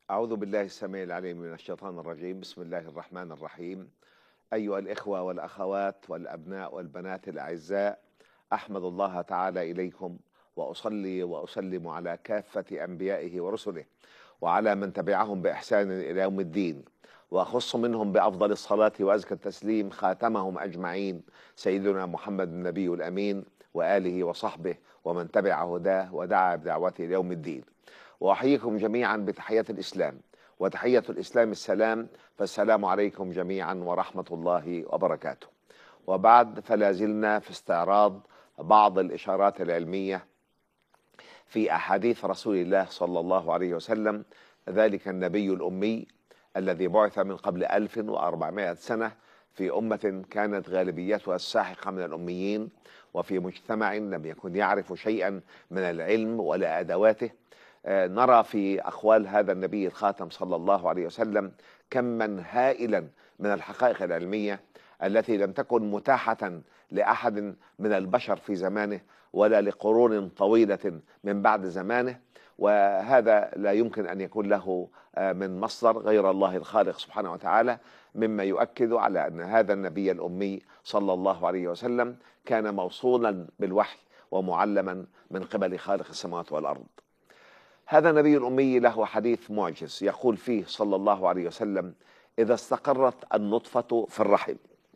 أعوذ بالله السميع العليم من الشيطان الرجيم. بسم الله الرحمن الرحيم. أيها الإخوة والأخوات والأبناء والبنات الأعزاء، أحمد الله تعالى إليكم وأصلي وأسلم على كافة أنبيائه ورسله وعلى من تبعهم بإحسان إلى يوم الدين، وأخص منهم بأفضل الصلاة وأزكى التسليم خاتمهم أجمعين سيدنا محمد النبي الأمين وآله وصحبه ومن تبع هداه ودعا بدعوته إلى يوم الدين. وأحييكم جميعا بتحية الإسلام، وتحية الإسلام السلام، فالسلام عليكم جميعا ورحمة الله وبركاته. وبعد، فلا زلنا في استعراض بعض الإشارات العلمية في أحاديث رسول الله صلى الله عليه وسلم، ذلك النبي الأمي الذي بعث من قبل 1400 سنة في أمة كانت غالبيتها الساحقة من الأميين، وفي مجتمع لم يكن يعرف شيئا من العلم ولا أدواته. نرى في أقوال هذا النبي الخاتم صلى الله عليه وسلم كما هائلا من الحقائق العلمية التي لم تكن متاحة لأحد من البشر في زمانه ولا لقرون طويلة من بعد زمانه، وهذا لا يمكن أن يكون له من مصدر غير الله الخالق سبحانه وتعالى، مما يؤكد على أن هذا النبي الأمي صلى الله عليه وسلم كان موصولا بالوحي ومعلما من قبل خالق السماوات والأرض. هذا النبي الأمي له حديث معجز يقول فيه صلى الله عليه وسلم: إذا استقرت النطفة في الرحم،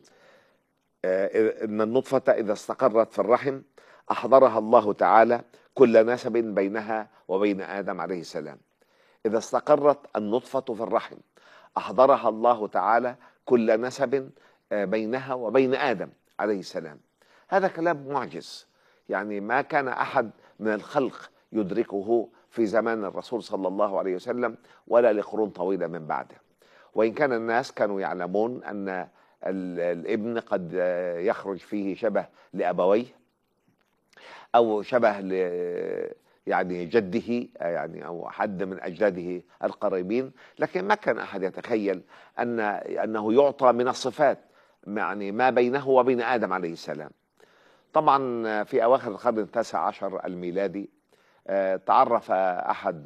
إن النطفة إذا استقرت في الرحم أحضرها الله تعالى كل نسب بينها وبين آدم عليه السلام. إذا استقرت النطفة في الرحم أحضرها الله تعالى كل نسب بينها وبين آدم عليه السلام. هذا كلام معجز، يعني ما كان أحد من الخلق يدركه في زمان الرسول صلى الله عليه وسلم ولا لقرون طويلة من بعده. وإن كان الناس كانوا يعلمون أن الابن قد يخرج فيه شبه لأبويه أو شبه يعني جده، يعني أو حد من أجداده القريبين، لكن ما كان أحد يتخيل أنه يعطى من الصفات يعني ما بينه وبين آدم عليه السلام. طبعا في أواخر القرن التاسع عشر الميلادي تعرف أحد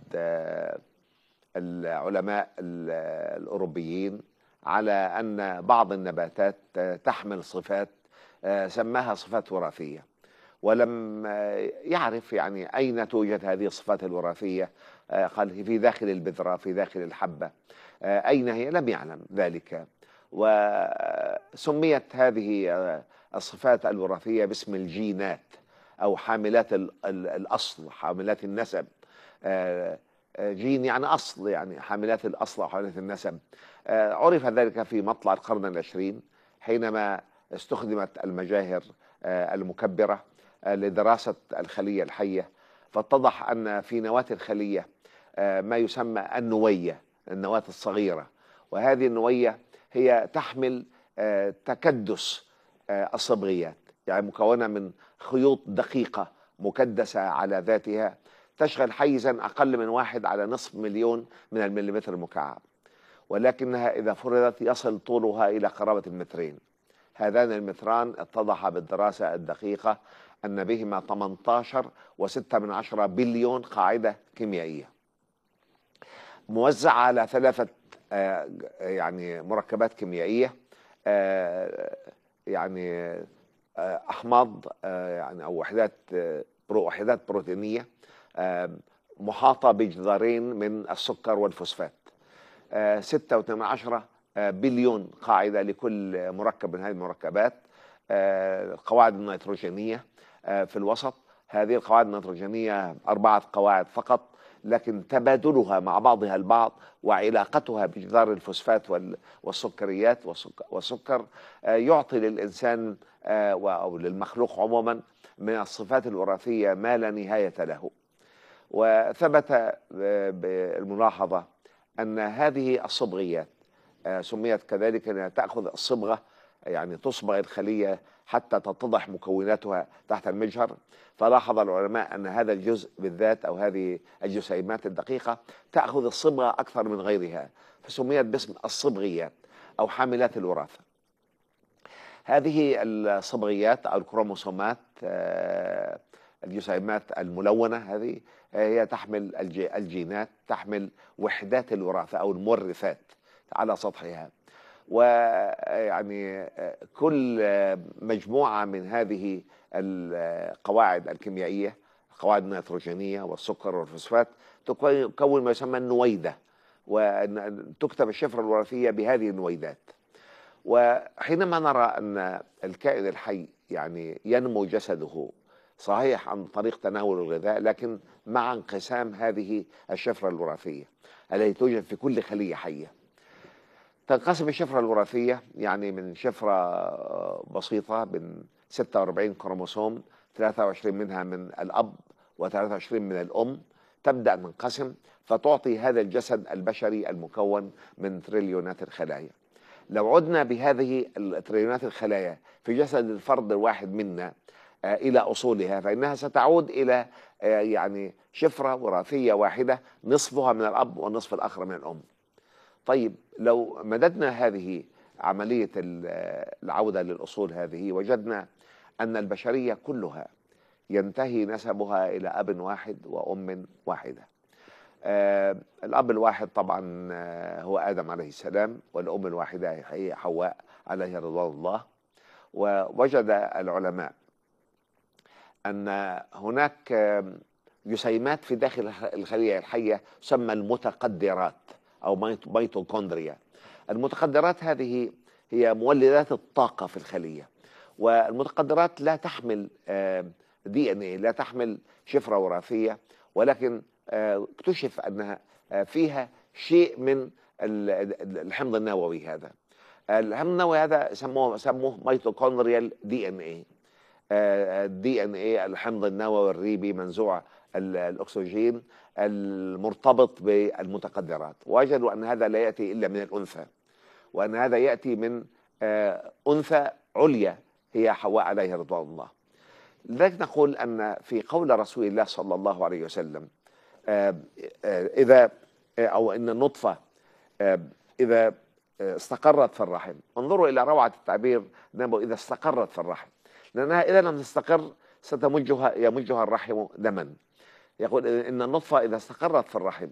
العلماء الأوروبيين على أن بعض النباتات تحمل صفات سماها صفات وراثية، ولم يعرف يعني أين توجد هذه الصفات الوراثية. قال في داخل البذرة، في داخل الحبة، أين هي لم يعلم ذلك. وسميت هذه الصفات الوراثية باسم الجينات أو حاملات الأصل، حاملات النسب. جين يعني أصل، يعني حاملات الأصل أو حاملات النسب. عرف ذلك في مطلع القرن العشرين حينما استخدمت المجاهر المكبرة لدراسة الخلية الحية، فاتضح أن في نواة الخلية ما يسمى النوية، النواة الصغيرة، وهذه النوية هي تحمل تكدس الصبغيات، يعني مكونة من خيوط دقيقة مكدسة على ذاتها تشغل حيزا أقل من 1/2 مليون من المليمتر المكعب، ولكنها إذا فرضت يصل طولها إلى قرابة المترين. هذان المتران اتضح بالدراسة الدقيقة أن بهما 18.6 بليون قاعدة كيميائية موزعة على 3 يعني مركبات كيميائية، يعني أحماض، يعني أو وحدات بروتينية محاطة بجدارين من السكر والفوسفات. 6.8 بليون قاعدة لكل مركب من هذه المركبات. القواعد النيتروجينية في الوسط. هذه القواعد النيتروجينية 4 قواعد فقط، لكن تبادلها مع بعضها البعض وعلاقتها بجدار الفوسفات والسكريات والسكر يعطي للإنسان أو للمخلوق عموما من الصفات الوراثية ما لا نهاية له. وثبت بالملاحظة أن هذه الصبغيات سميت كذلك أنها تأخذ الصبغة، يعني تصبغ الخلية حتى تتضح مكوناتها تحت المجهر. فلاحظ العلماء أن هذا الجزء بالذات أو هذه الجسيمات الدقيقة تأخذ الصبغة أكثر من غيرها، فسميت باسم الصبغيات أو حاملات الوراثة. هذه الصبغيات أو الكروموسومات الجسيمات الملونة هذه هي تحمل الجينات، تحمل وحدات الوراثة أو المورثات على سطحها. ويعني كل مجموعة من هذه القواعد الكيميائية، القواعد النيتروجينية والسكر والفوسفات، تكون ما يسمى النويدة، وتكتب الشفرة الوراثية بهذه النويدات. وحينما نرى أن الكائن الحي يعني ينمو جسده صحيح عن طريق تناول الغذاء، لكن مع انقسام هذه الشفرة الوراثية التي توجد في كل خلية حية. تنقسم الشفرة الوراثية يعني من شفرة بسيطة من 46 كروموسوم، 23 منها من الأب و23 من الأم، تبدأ تنقسم فتعطي هذا الجسد البشري المكون من تريليونات الخلايا. لو عدنا بهذه التريليونات الخلايا في جسد الفرد الواحد منا إلى أصولها، فإنها ستعود إلى يعني شفرة وراثية واحدة، نصفها من الأب والنصف الآخر من الأم. طيب لو مددنا هذه عملية العودة للأصول هذه، وجدنا أن البشرية كلها ينتهي نسبها إلى أب واحد وأم واحدة. الأب الواحد طبعا هو آدم عليه السلام، والأم الواحدة هي حواء عليها رضوان الله. ووجد العلماء أن هناك جسيمات في داخل الخلية الحية تسمى المتقدرات أو ميتوكوندريا. المتقدرات هذه هي مولدات الطاقة في الخلية، والمتقدرات لا تحمل DNA، لا تحمل شفرة وراثية، ولكن اكتشف أنها فيها شيء من الحمض النووي. هذا الحمض النووي هذا سموه ميتوكوندريال DNA. DNA الحمض النووي الريبي منزوع الأكسجين المرتبط بالمتقدرات. وجدوا أن هذا لا يأتي إلا من الأنثى، وأن هذا يأتي من أنثى عليا هي حواء عليها رضوان الله. لذلك نقول أن في قول رسول الله صلى الله عليه وسلم إذا أو إن النطفة إذا استقرت في الرحم، انظروا إلى روعة التعبير، إذا استقرت في الرحم، لأنها إذا لم تستقر يمجها الرحم دما. يقول إن النطفة إذا استقرت في الرحم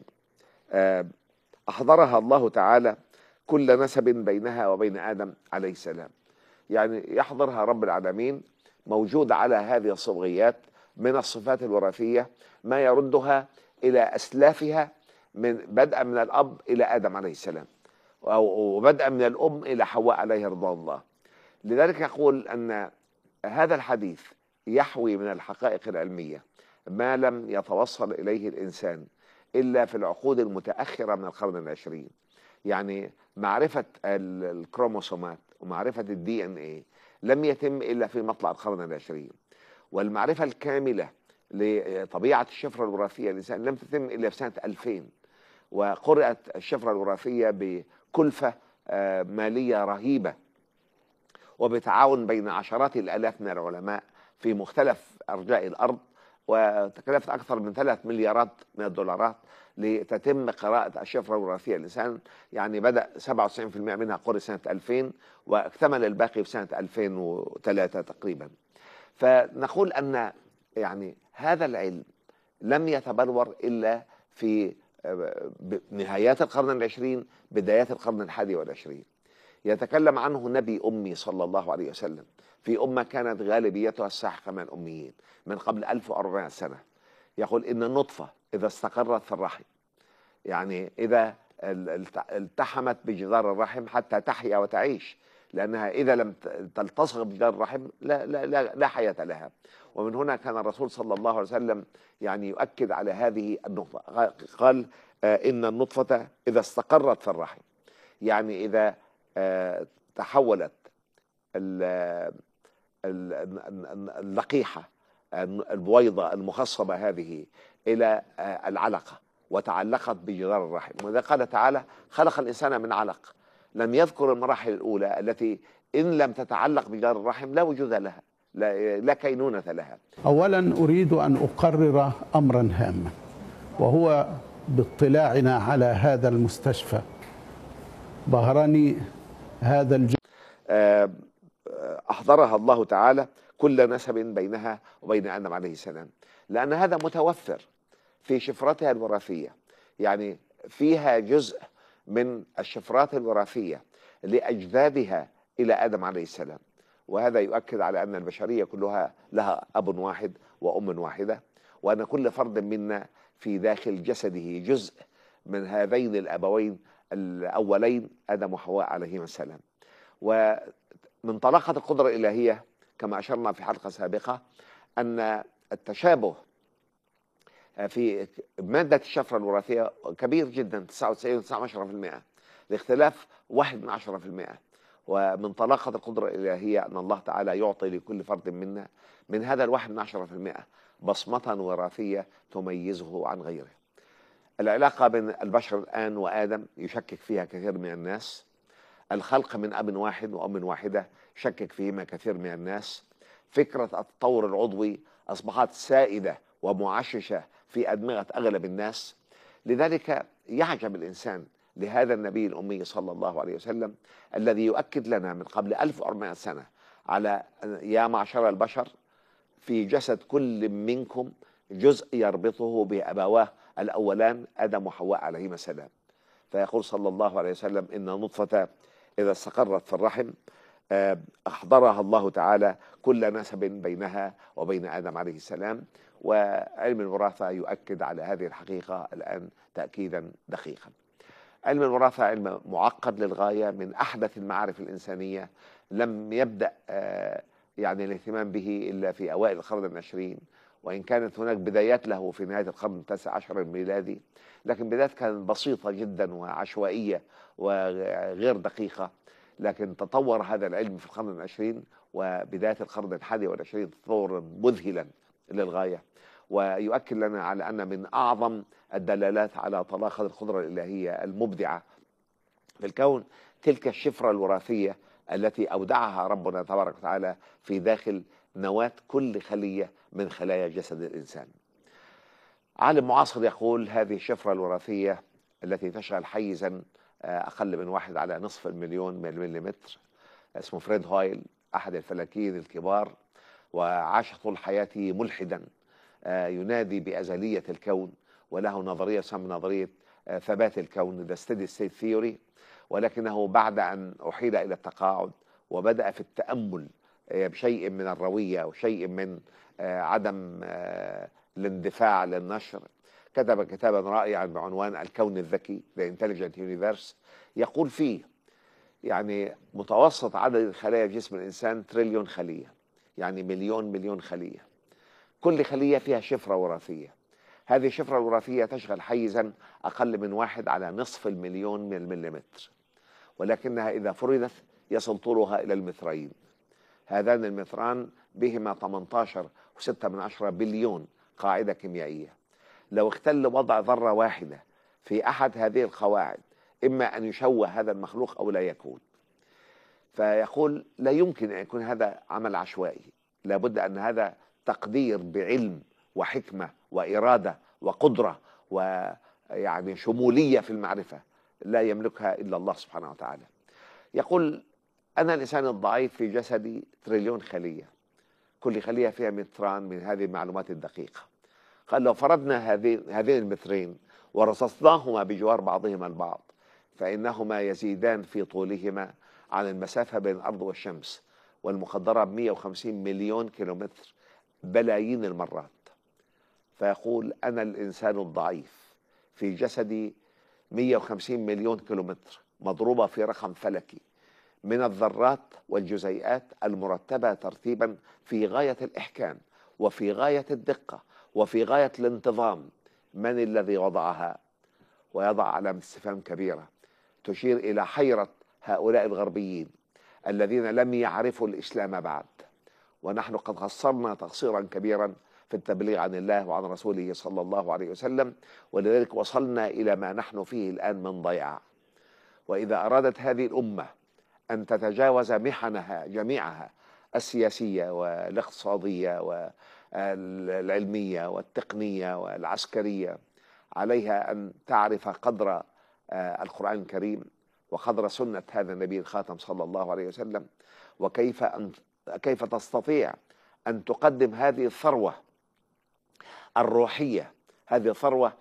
أحضرها الله تعالى كل نسب بينها وبين آدم عليه السلام. يعني يحضرها رب العالمين موجود على هذه الصبغيات من الصفات الوراثية ما يردها إلى أسلافها، من بدءا من الأب إلى آدم عليه السلام، وبدءا من الأم إلى حواء عليها رضوان الله. لذلك يقول أن هذا الحديث يحوي من الحقائق العلمية ما لم يتوصل إليه الإنسان إلا في العقود المتأخرة من القرن العشرين. يعني معرفة الكروموسومات ومعرفة DNA لم يتم إلا في مطلع القرن العشرين، والمعرفة الكاملة لطبيعة الشفرة الوراثية للإنسان لم تتم إلا في سنة 2000. وقرأت الشفرة الوراثية بكلفة مالية رهيبة، وبتعاون بين عشرات الآلاف من العلماء في مختلف أرجاء الأرض، وتكلفت أكثر من 3 مليارات من الدولارات لتتم قراءة الشفرة الوراثية للإنسان. يعني بدأ 97% منها قرأ سنة 2000، واكتمل الباقي في سنة 2003 تقريبا. فنقول أن يعني هذا العلم لم يتبلور إلا في نهايات القرن العشرين بدايات القرن الحادي والعشرين. يتكلم عنه نبي أمي صلى الله عليه وسلم في أمة كانت غالبيتها الساحقة من الأميين من قبل 1400 سنة. يقول إن النطفة إذا استقرت في الرحم، يعني إذا التحمت بجدار الرحم حتى تحيا وتعيش، لأنها إذا لم تلتصق بجدار الرحم لا حياة لها. ومن هنا كان الرسول صلى الله عليه وسلم يعني يؤكد على هذه النقطة، قال إن النطفة إذا استقرت في الرحم، يعني إذا تحولت اللقيحة البويضة المخصبة هذه إلى العلقة وتعلقت بجدار الرحم. وإذا قال تعالى خلق الإنسان من علق، لم يذكر المراحل الأولى التي إن لم تتعلق بجدار الرحم لا وجود لها، لا كينونة لها. أولا أريد أن أقرر أمرا هاما، وهو باطلاعنا على هذا المستشفى بهرني هذا أحضرها الله تعالى كل نسب بينها وبين آدم عليه السلام، لأن هذا متوفر في شفرتها الوراثية. يعني فيها جزء من الشفرات الوراثية لأجدادها إلى آدم عليه السلام، وهذا يؤكد على أن البشرية كلها لها أب واحد وأم واحدة، وأن كل فرد منا في داخل جسده جزء من هذين الأبوين الأولين آدم وحواء عليهما السلام. ومن طلاقة القدرة الإلهية كما أشرنا في حلقة سابقة أن التشابه في مادة الشفرة الوراثية كبير جدا، 99.9%، الاختلاف 1/10%. ومن طلاقة القدرة الإلهية أن الله تعالى يعطي لكل فرد منا من هذا 1/10% بصمة وراثية تميزه عن غيره. العلاقة بين البشر الآن وآدم يشكك فيها كثير من الناس. الخلق من أب واحد وأم واحدة شكك فيهما كثير من الناس. فكرة التطور العضوي أصبحت سائدة ومعششة في أدمغة أغلب الناس. لذلك يعجب الإنسان لهذا النبي الأمي صلى الله عليه وسلم الذي يؤكد لنا من قبل 1400 سنة على يا معشر البشر في جسد كل منكم جزء يربطه بأبواه الأولان آدم وحواء عليهما السلام. فيقول صلى الله عليه وسلم إن نطفة إذا استقرت في الرحم أحضرها الله تعالى كل نسب بينها وبين آدم عليه السلام. وعلم الوراثة يؤكد على هذه الحقيقة الآن تأكيدا دقيقا. علم الوراثة علم معقد للغاية، من أحدث المعارف الإنسانية، لم يبدأ يعني الاهتمام به إلا في أوائل القرن العشرين، وإن كانت هناك بدايات له في نهاية القرن التاسع عشر الميلادي، لكن بدايات كانت بسيطة جدا وعشوائية وغير دقيقة. لكن تطور هذا العلم في القرن العشرين وبداية القرن الحادي والعشرين تطورا مذهلا للغاية، ويؤكد لنا على أن من أعظم الدلالات على طلاقة القدرة الإلهية المبدعة في الكون تلك الشفرة الوراثية التي أودعها ربنا تبارك وتعالى في داخل نواة كل خلية من خلايا جسد الإنسان. عالم معاصر يقول هذه الشفرة الوراثية التي تشغل حيزا أقل من 1/1,000,000 من المليمتر، اسمه فريد هويل، أحد الفلكيين الكبار، وعاش طول حياته ملحدا ينادي بأزلية الكون، وله نظرية تسمى نظرية ثبات الكون The Steady State Theory. ولكنه بعد أن أحيل إلى التقاعد وبدأ في التأمل بشيء من الروية وشيء من عدم الاندفاع للنشر، كتب كتابا رائعا بعنوان الكون الذكي The Intelligent Universe. يقول فيه يعني متوسط عدد خلايا جسم الإنسان 1,000,000,000,000 خلية، يعني مليون خلية، كل خلية فيها شفرة وراثية. هذه الشفرة الوراثية تشغل حيزا أقل من 1/1,000,000 من المليمتر، ولكنها إذا فرضت يصل طولها إلى المترين. هذان المتران بهما 18.6 بليون قاعدة كيميائية. لو اختل وضع ذرة واحدة في أحد هذه القواعد إما أن يشوه هذا المخلوق أو لا يكون. فيقول لا يمكن أن يكون هذا عمل عشوائي، لابد أن هذا تقدير بعلم وحكمة وإرادة وقدرة ويعني شمولية في المعرفة لا يملكها إلا الله سبحانه وتعالى. يقول أنا الإنسان الضعيف في جسدي 1,000,000,000 خلية، كل خلية فيها متران من هذه المعلومات الدقيقة. قال لو فرضنا هذين المترين ورصصناهما بجوار بعضهما البعض فإنهما يزيدان في طولهما عن المسافة بين الأرض والشمس، والمقدرة ب150 مليون كيلومتر، بلايين المرات. فيقول أنا الإنسان الضعيف في جسدي 150 مليون كيلومتر مضروبة في رقم فلكي من الذرات والجزيئات المرتبة ترتيبا في غاية الإحكام وفي غاية الدقة وفي غاية الانتظام. من الذي وضعها؟ ويضع علامة استفهام كبيرة تشير إلى حيرة هؤلاء الغربيين الذين لم يعرفوا الإسلام بعد، ونحن قد قصرنا تقصيرا كبيرا في التبليغ عن الله وعن رسوله صلى الله عليه وسلم، ولذلك وصلنا إلى ما نحن فيه الآن من ضياع. وإذا أرادت هذه الأمة أن تتجاوز محنها جميعها السياسية والاقتصادية والعلمية والتقنية والعسكرية، عليها أن تعرف قدر القرآن الكريم وقدر سنة هذا النبي الخاتم صلى الله عليه وسلم، وكيف تستطيع أن تقدم هذه الثروة الروحية، هذه الثروة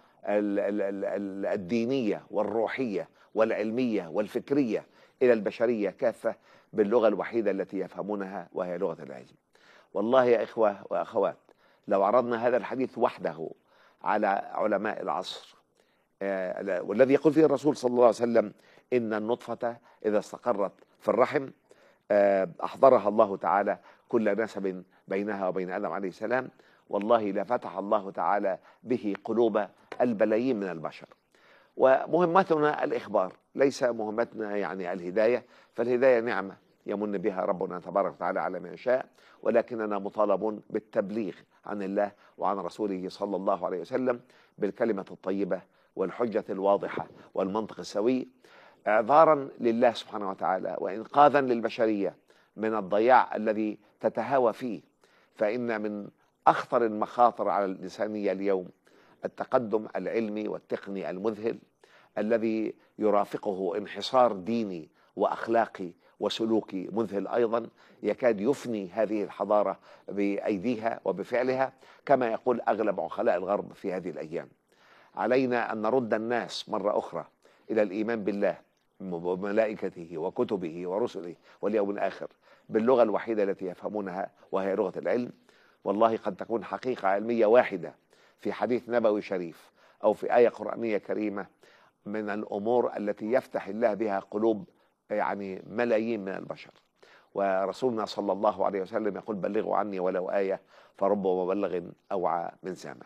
الدينية والروحية والعلمية والفكرية إلى البشرية كافة باللغة الوحيدة التي يفهمونها، وهي لغة العلم. والله يا إخوة وأخوات، لو عرضنا هذا الحديث وحده على علماء العصر، والذي يقول فيه الرسول صلى الله عليه وسلم إن النطفة إذا استقرت في الرحم أحضرها الله تعالى كل نسب بينها وبين آدم عليه السلام، والله لفتح الله تعالى به قلوب البلايين من البشر. ومهمتنا الإخبار، ليس مهمتنا يعني الهداية، فالهداية نعمة يمن بها ربنا تبارك وتعالى على من يشاء، ولكننا مطالبون بالتبليغ عن الله وعن رسوله صلى الله عليه وسلم بالكلمة الطيبة والحجة الواضحة والمنطق السوي، إعذارا لله سبحانه وتعالى وإنقاذا للبشرية من الضياع الذي تتهاوى فيه. فإن من أخطر المخاطر على الإنسانية اليوم التقدم العلمي والتقني المذهل الذي يرافقه انحصار ديني وأخلاقي وسلوكي مذهل أيضا، يكاد يفني هذه الحضارة بأيديها وبفعلها، كما يقول أغلب عقلاء الغرب في هذه الأيام. علينا أن نرد الناس مرة أخرى إلى الإيمان بالله وملائكته وكتبه ورسله واليوم الآخر باللغة الوحيدة التي يفهمونها، وهي لغة العلم. والله قد تكون حقيقة علمية واحدة في حديث نبوي شريف أو في آية قرآنية كريمة من الأمور التي يفتح الله بها قلوب يعني ملايين من البشر. ورسولنا صلى الله عليه وسلم يقول بلغوا عني ولو آية فرب مبلغ أوعى من سامع.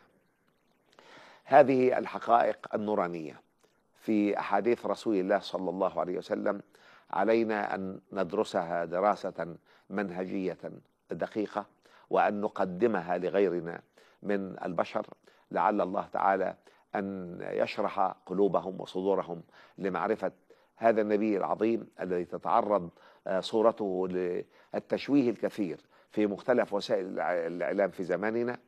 هذه الحقائق النورانية في أحاديث رسول الله صلى الله عليه وسلم علينا أن ندرسها دراسة منهجية دقيقة، وأن نقدمها لغيرنا من البشر، لعل الله تعالى أن يشرح قلوبهم وصدورهم لمعرفة هذا النبي العظيم الذي تتعرض صورته للتشويه الكثير في مختلف وسائل الإعلام في زماننا،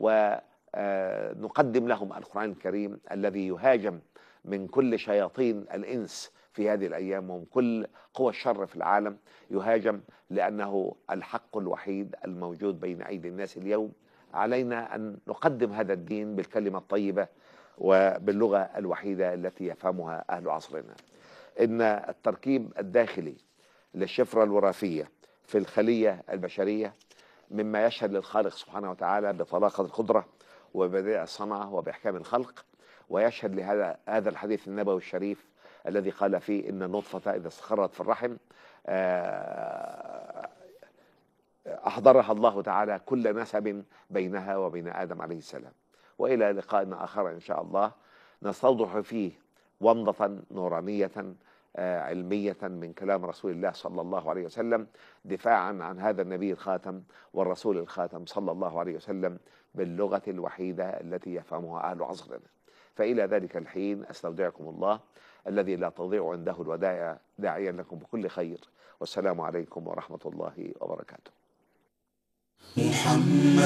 ونقدم لهم القرآن الكريم الذي يهاجم من كل شياطين الإنس في هذه الأيام ومن كل قوى الشر في العالم، يهاجم لأنه الحق الوحيد الموجود بين أيدي الناس اليوم. علينا أن نقدم هذا الدين بالكلمة الطيبة وباللغة الوحيدة التي يفهمها أهل عصرنا. إن التركيب الداخلي للشفرة الوراثية في الخلية البشرية مما يشهد للخالق سبحانه وتعالى بطلاقة القدرة وبديع الصنعة وبإحكام الخلق، ويشهد لهذا الحديث النبوي الشريف الذي قال فيه إن النطفة إذا استقرت في الرحم أحضرها الله تعالى كل نسب بينها وبين آدم عليه السلام. وإلى لقاء آخر إن شاء الله نستوضح فيه ومضة نورانية علمية من كلام رسول الله صلى الله عليه وسلم، دفاعا عن هذا النبي الخاتم والرسول الخاتم صلى الله عليه وسلم باللغة الوحيدة التي يفهمها أهل عصرنا. فإلى ذلك الحين أستودعكم الله الذي لا تضيع عنده الودائع، داعيا لكم بكل خير، والسلام عليكم ورحمة الله وبركاته.